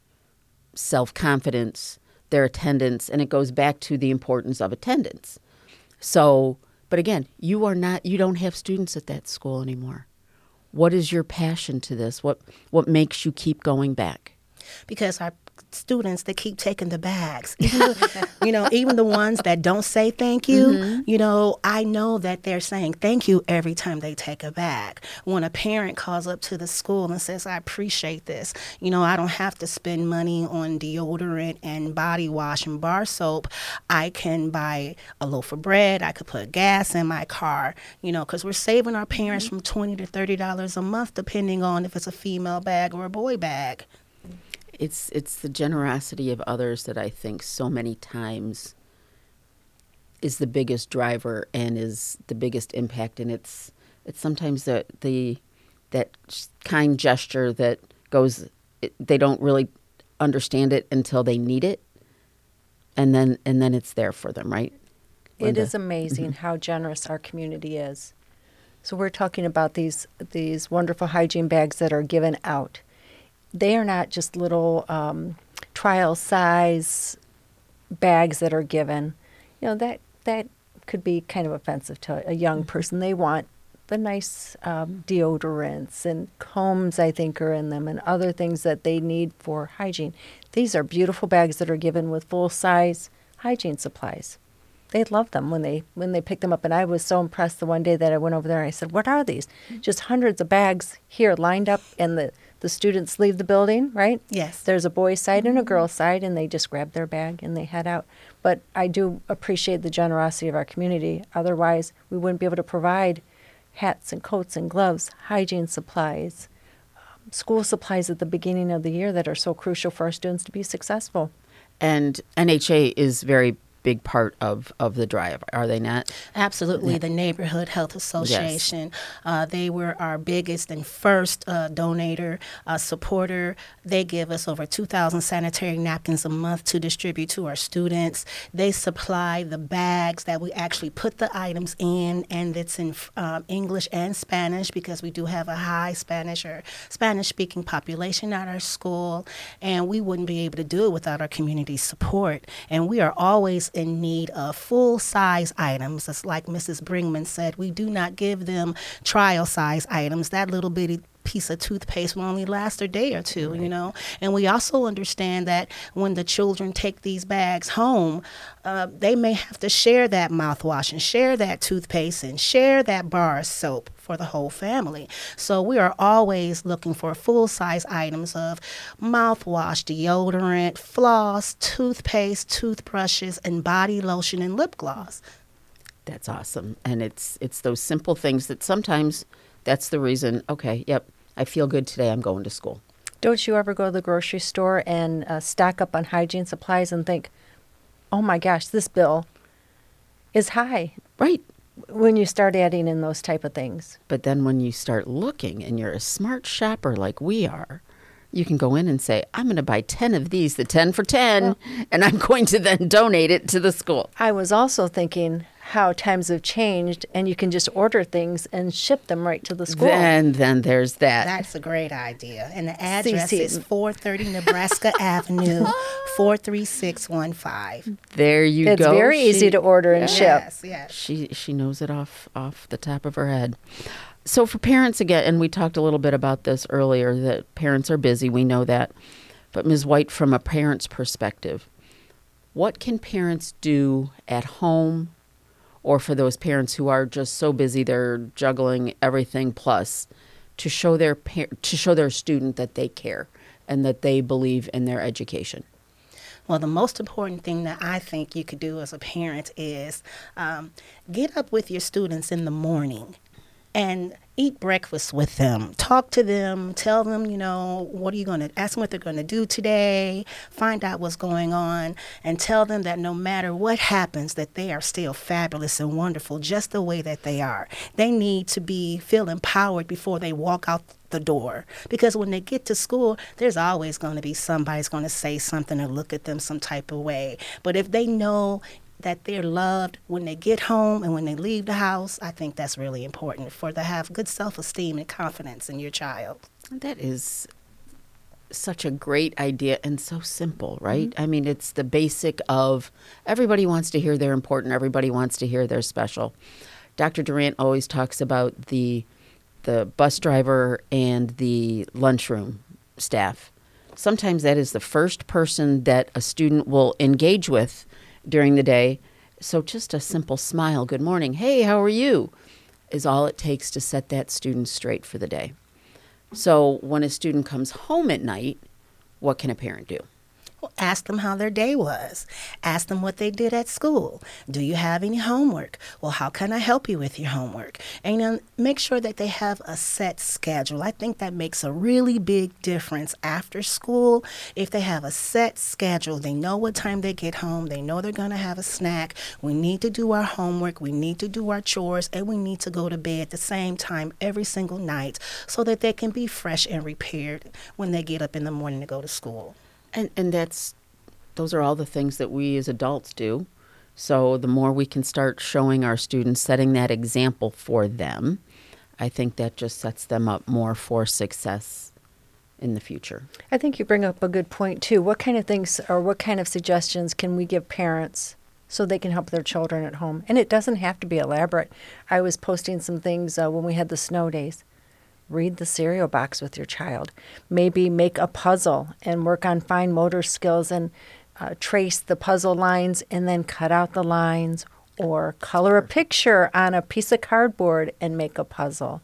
self-confidence, their attendance, and it goes back to the importance of attendance. So, but again, you are not, you don't have students at that school anymore. What is your passion to this? What what makes you keep going back? Because our students, they keep taking the bags. Even the, you know, even the ones that don't say thank you, mm-hmm. you know, I know that they're saying thank you every time they take a bag. When a parent calls up to the school and says, I appreciate this, you know, I don't have to spend money on deodorant and body wash and bar soap. I can buy a loaf of bread. I could put gas in my car, you know, because we're saving our parents mm-hmm. from twenty to thirty dollars a month, depending on if it's a female bag or a boy bag. It's it's the generosity of others that I think so many times is the biggest driver and is the biggest impact. And it's it's sometimes the the that kind gesture that goes. It, they don't really understand it until they need it, and then and then it's there for them, right? Linda? It is amazing mm-hmm. how generous our community is. So we're talking about these these wonderful hygiene bags that are given out. They are not just little um, trial size bags that are given. You know, that that could be kind of offensive to a young person. They want the nice um, deodorants and combs, I think, are in them, and other things that they need for hygiene. These are beautiful bags that are given with full size hygiene supplies. They love them when they when they pick them up. And I was so impressed the one day that I went over there and I said, what are these? Just hundreds of bags here lined up, and the The students leave the building, right? Yes. There's a boys' side and a girls' side, and they just grab their bag and they head out. But I do appreciate the generosity of our community. Otherwise, we wouldn't be able to provide hats and coats and gloves, hygiene supplies, um, school supplies at the beginning of the year that are so crucial for our students to be successful. And N H A is very big part of, of the drive, are they not? Absolutely. Yeah. The Neighborhood Health Association. Yes. Uh, they were our biggest and first uh, donator, uh, supporter. They give us over two thousand sanitary napkins a month to distribute to our students. They supply the bags that we actually put the items in, and it's in um, English and Spanish because we do have a high Spanish or Spanish-speaking population at our school, and we wouldn't be able to do it without our community support. And we are always in need of full-size items. It's like Missus Bringman said, we do not give them trial-size items. That little bitty piece of toothpaste will only last a day or two, right. you know. And we also understand that when the children take these bags home, uh, they may have to share that mouthwash and share that toothpaste and share that bar of soap for the whole family. So we are always looking for full-size items of mouthwash, deodorant, floss, toothpaste, toothbrushes, and body lotion and lip gloss. That's awesome. And it's it's those simple things that sometimes that's the reason, okay, yep, I feel good today, I'm going to school. Don't you ever go to the grocery store and uh, stock up on hygiene supplies and think, oh my gosh, this bill is high? Right. When you start adding in those type of things. But then when you start looking and you're a smart shopper like we are, you can go in and say, I'm going to buy ten of these, the ten for ten, well, and I'm going to then donate it to the school. I was also thinking how times have changed and you can just order things and ship them right to the school. Then, then there's that. That's a great idea. And the address C C. is four thirty Nebraska Avenue, four three six one five. There you it's go. It's very she, easy to order and yes, ship. Yes, yes. She, she knows it off, off the top of her head. So for parents, again, and we talked a little bit about this earlier, that parents are busy. We know that. But Miz White, from a parent's perspective, what can parents do at home, or for those parents who are just so busy they're juggling everything plus, to show their par- to show their student that they care and that they believe in their education? Well, the most important thing that I think you could do as a parent is um, get up with your students in the morning and eat breakfast with them. Talk to them. Tell them, you know, what are you going to, ask them what they're going to do today. Find out what's going on. And tell them that no matter what happens, that they are still fabulous and wonderful just the way that they are. They need to be, feel empowered before they walk out the door. Because when they get to school, there's always going to be somebody's going to say something or look at them some type of way. But if they know that they're loved when they get home and when they leave the house, I think that's really important for to have good self-esteem and confidence in your child. That is such a great idea and so simple, right? Mm-hmm. I mean, it's the basic of everybody wants to hear they're important. Everybody wants to hear they're special. Doctor Durant always talks about the the bus driver and the lunchroom staff. Sometimes that is the first person that a student will engage with during the day. So just a simple smile, good morning, hey, how are you, is all it takes to set that student straight for the day. So when a student comes home at night, what can a parent do? Well, ask them how their day was. Ask them what they did at school. Do you have any homework? Well, how can I help you with your homework? And then make sure that they have a set schedule. I think that makes a really big difference after school. If they have a set schedule, they know what time they get home. They know they're going to have a snack. We need to do our homework. We need to do our chores. And we need to go to bed at the same time every single night so that they can be fresh and repaired when they get up in the morning to go to school. And and that's, those are all the things that we as adults do. So the more we can start showing our students, setting that example for them, I think that just sets them up more for success in the future. I think you bring up a good point, too. What kind of things or what kind of suggestions can we give parents so they can help their children at home? And it doesn't have to be elaborate. I was posting some things uh, when we had the snow days. Read the cereal box with your child. Maybe make a puzzle and work on fine motor skills and uh, trace the puzzle lines and then cut out the lines, or color a picture on a piece of cardboard and make a puzzle.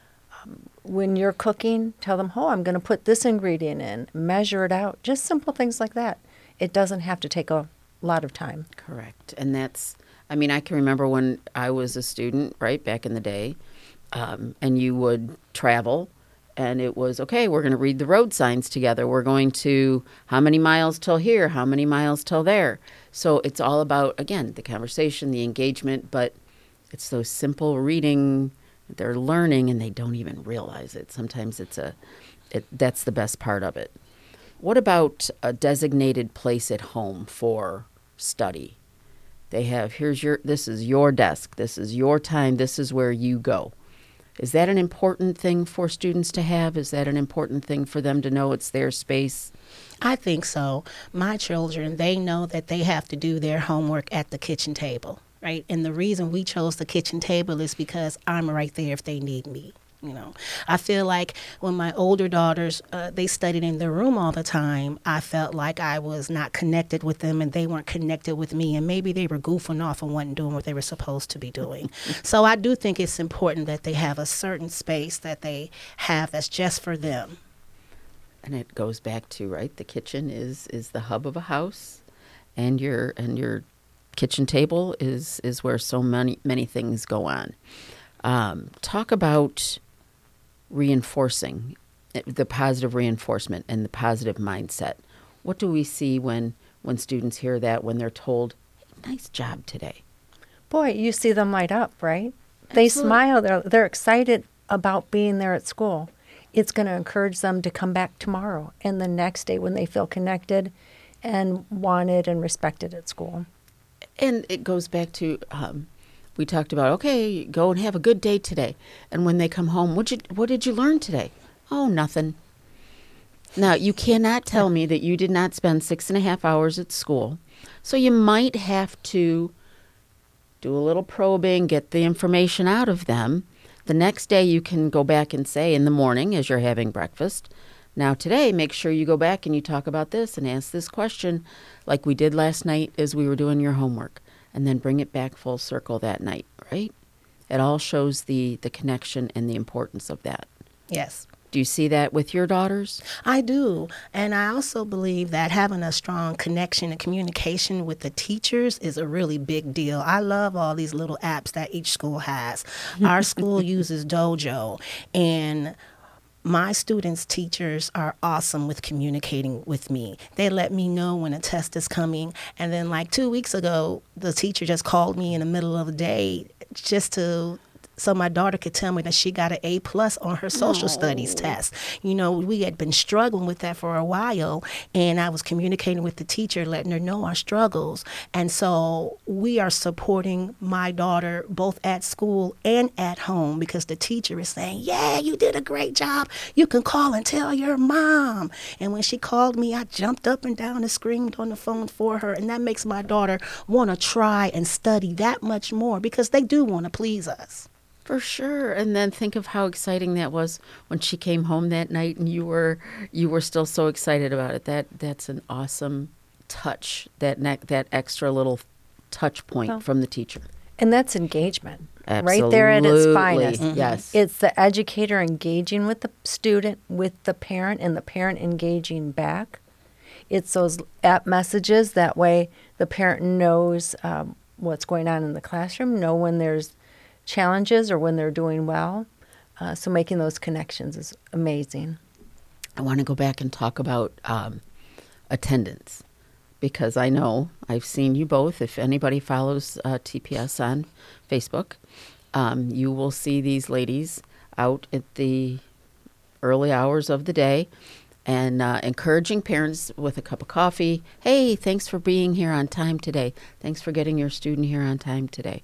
Um, when you're cooking, tell them, oh, I'm going to put this ingredient in, measure it out. Just simple things like that. It doesn't have to take a lot of time. Correct. And that's, I mean, I can remember when I was a student, right, back in the day, Um, and you would travel, and it was, okay, we're going to read the road signs together. We're going to, how many miles till here? How many miles till there? So it's all about, again, the conversation, the engagement, but it's those simple reading. They're learning, and they don't even realize it. Sometimes it's a, it, that's the best part of it. What about a designated place at home for study? They have, here's your, this is your desk. This is your time. This is where you go. Is that an important thing for students to have? Is that an important thing for them to know it's their space? I think so. My children, they know that they have to do their homework at the kitchen table, right? And the reason we chose the kitchen table is because I'm right there if they need me. You know, I feel like when my older daughters, uh, they studied in their room all the time, I felt like I was not connected with them and they weren't connected with me. And maybe they were goofing off and wasn't doing what they were supposed to be doing. So I do think it's important that they have a certain space that they have that's just for them. And it goes back to, right, the kitchen is, is the hub of a house, and your and your kitchen table is, is where so many, many things go on. Um, talk about reinforcing, the positive reinforcement and the positive mindset. What do we see when, when students hear that, when they're told, hey, nice job today? Boy, you see them light up, right? They Absolutely. smile. They're, they're excited about being there at school. It's going to encourage them to come back tomorrow and the next day when they feel connected and wanted and respected at school. And it goes back to, um, we talked about, okay, go and have a good day today. And when they come home, what you what did you learn today? Oh, nothing. Now, you cannot tell me that you did not spend six and a half hours at school. So you might have to do a little probing, get the information out of them. The next day you can go back and say in the morning as you're having breakfast, now today make sure you go back and you talk about this and ask this question like we did last night as we were doing your homework. And then bring it back full circle that night, right? It all shows the, the connection and the importance of that. Yes. Do you see that with your daughters? I do. And I also believe that having a strong connection and communication with the teachers is a really big deal. I love all these little apps that each school has. Our school uses Dojo, and my students' teachers are awesome with communicating with me. They let me know when a test is coming. And then like two weeks ago, the teacher just called me in the middle of the day just to so my daughter could tell me that she got an A plus on her social studies test. You know, we had been struggling with that for a while, and I was communicating with the teacher, letting her know our struggles. And so we are supporting my daughter both at school and at home because the teacher is saying, yeah, you did a great job. You can call and tell your mom. And when she called me, I jumped up and down and screamed on the phone for her. And that makes my daughter want to try and study that much more because they do want to please us. For sure. And then think of how exciting that was when she came home that night and you were you were still so excited about it. That that's an awesome touch, that ne- that extra little touch point Well, from the teacher. And that's engagement. Absolutely. Right there at its finest. Mm-hmm. Yes. It's the educator engaging with the student, with the parent, and the parent engaging back. It's those app messages. That way the parent knows um, what's going on in the classroom, know when there's challenges or when they're doing well. Uh, so making those connections is amazing. I want to go back and talk about um, attendance, because I know I've seen you both. If anybody follows uh, T P S on Facebook, um, you will see these ladies out at the early hours of the day and uh, encouraging parents with a cup of coffee. Hey, thanks for being here on time today. Thanks for getting your student here on time today.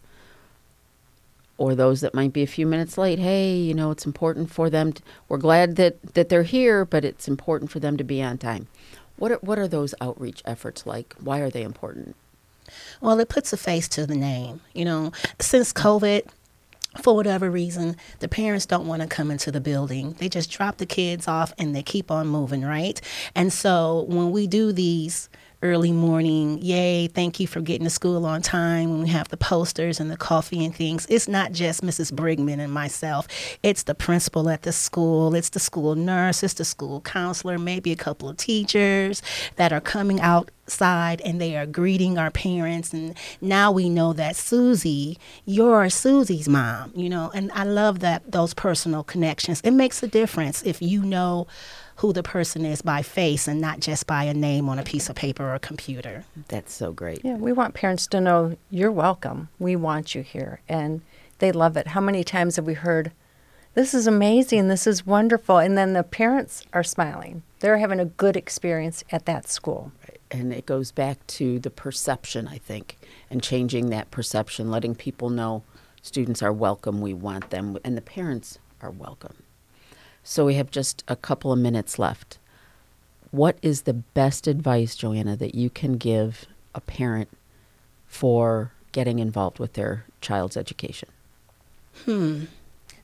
Or those that might be a few minutes late. Hey, you know, it's important for them. To, we're glad that, that they're here, but it's important for them to be on time. What are, what are those outreach efforts like? Why are they important? Well, it puts a face to the name. You know, since COVID, for whatever reason, the parents don't want to come into the building. They just drop the kids off and they keep on moving, right? And so when we do these early morning, yay, thank you for getting to school on time, when we have the posters and the coffee and things, it's not just Missus Brigman and myself. It's the principal at the school. It's the school nurse. It's the school counselor, maybe a couple of teachers that are coming outside and they are greeting our parents. And now we know that Susie, you're Susie's mom, you know, and I love that, those personal connections. It makes a difference if you know who the person is by face and not just by a name on a piece of paper or a computer. That's so great. Yeah, we want parents to know you're welcome. We want you here. And they love it. How many times have we heard, this is amazing, this is wonderful. And then the parents are smiling. They're having a good experience at that school. And it goes back to the perception, I think, and changing that perception, letting people know students are welcome, we want them, and the parents are welcome. So we have just a couple of minutes left. What is the best advice, Joanna, that you can give a parent for getting involved with their child's education? Hmm.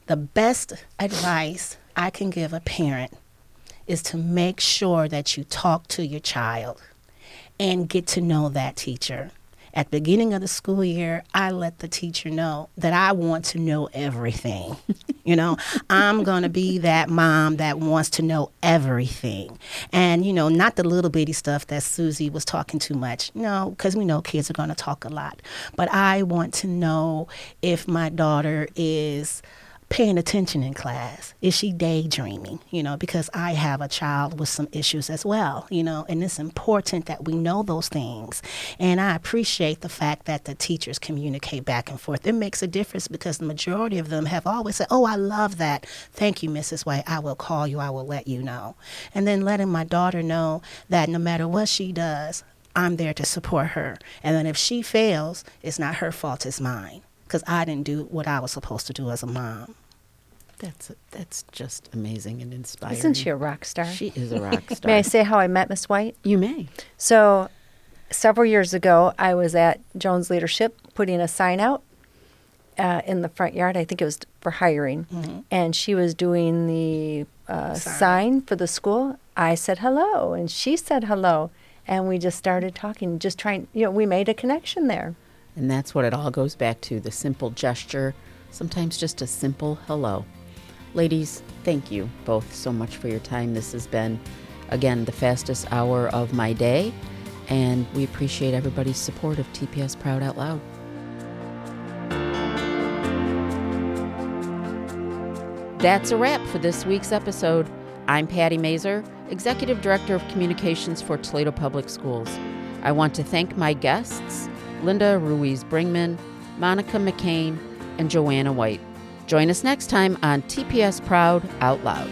The best advice I can give a parent is to make sure that you talk to your child and get to know that teacher. At the beginning of the school year, I let the teacher know that I want to know everything. You know, I'm going to be that mom that wants to know everything. And, you know, not the little bitty stuff that Susie was talking too much. No, because we know kids are going to talk a lot. But I want to know if my daughter is paying attention in class. Is she daydreaming? You know, because I have a child with some issues as well, you know, and it's important that we know those things. And I appreciate the fact that the teachers communicate back and forth. It makes a difference because the majority of them have always said, oh, I love that. Thank you, Missus White. I will call you. I will let you know. And then letting my daughter know that no matter what she does, I'm there to support her. And then if she fails, it's not her fault, it's mine. Because I didn't do what I was supposed to do as a mom. That's that's just amazing and inspiring. Isn't she a rock star? She is a rock star. May I say how I met Miss White? You may. So several years ago, I was at Jones Leadership putting a sign out uh, in the front yard. I think it was for hiring. Mm-hmm. And she was doing the uh, Sign. sign for the school. I said hello, and she said hello. And we just started talking, just trying, you know, we made a connection there. And that's what it all goes back to, the simple gesture, sometimes just a simple hello. Ladies, thank you both so much for your time. This has been, again, the fastest hour of my day, and we appreciate everybody's support of T P S Proud Out Loud. That's a wrap for this week's episode. I'm Patty Mazer, Executive Director of Communications for Toledo Public Schools. I want to thank my guests, Linda Ruiz-Bringman, Monica McCain, and Joanna White. Join us next time on T P S Proud Out Loud.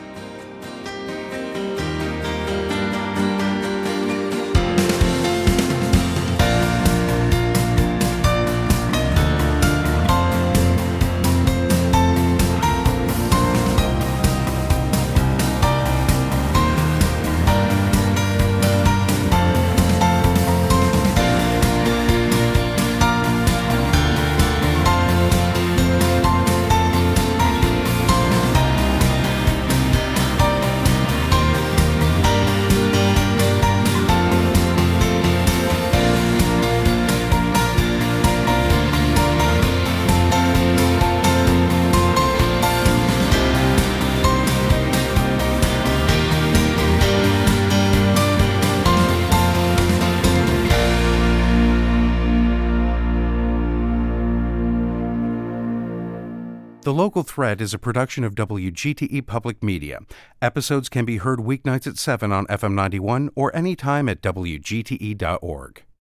The Local Thread is a production of W G T E Public Media. Episodes can be heard weeknights at seven on F M ninety-one or anytime at W G T E dot org.